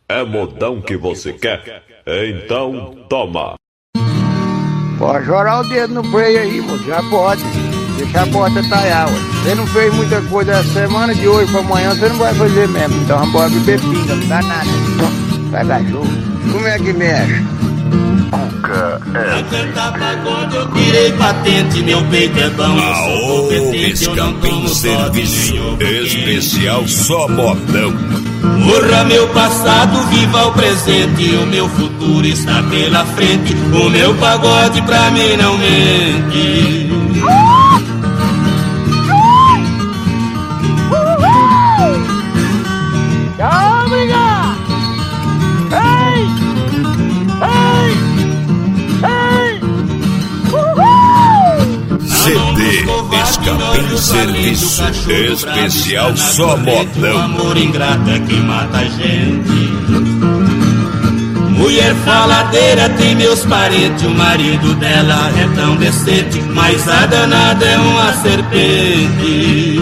É modão que você quer? Então toma. Pode jorar o dedo no freio aí, moço, já pode. Deixa a porta talhar, ué. Você não fez muita coisa essa semana, de hoje pra amanhã você não vai fazer mesmo. Então vamos embora beber pinga, não dá nada. Pega jogo. Como é que mexe? Pra cantar pagode eu tirei patente, meu peito é bom, eu sou competente, eu não tomo serviço especial só modão. Morra meu passado, viva o presente, o meu futuro está pela frente, o meu pagode pra mim não mente. CD Escapim Serviço especial só modão. Amor ingrata que mata a gente. Mulher faladeira tem meus parentes, o marido dela é tão decente, mas a danada é uma serpente.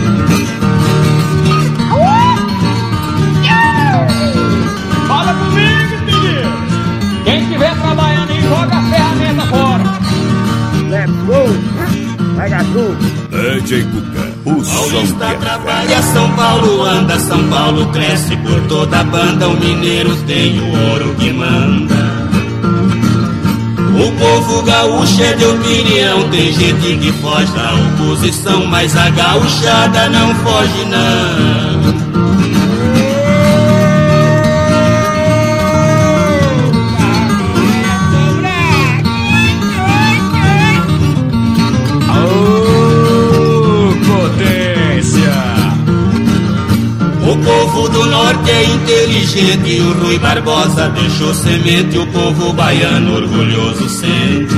Fala comigo, filho! Quem estiver trabalhando aí, joga a ferramenta fora. Let's go! Pega tudo! DJ Cuca, o som Paulista que trabalha, São Paulo anda, São Paulo cresce por toda a banda, o mineiro tem o ouro que manda. O povo gaúcho é de opinião, tem gente que foge da oposição, mas a gauchada não foge não. O povo do norte é inteligente, o Rui Barbosa deixou semente, o povo baiano orgulhoso sente.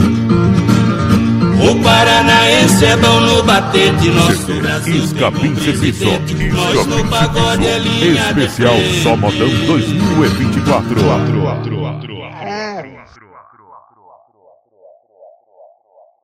O paranaense é bom no batente, nosso Brasil Escapim Serviço, nós no pagode é linha especial só modão 2024.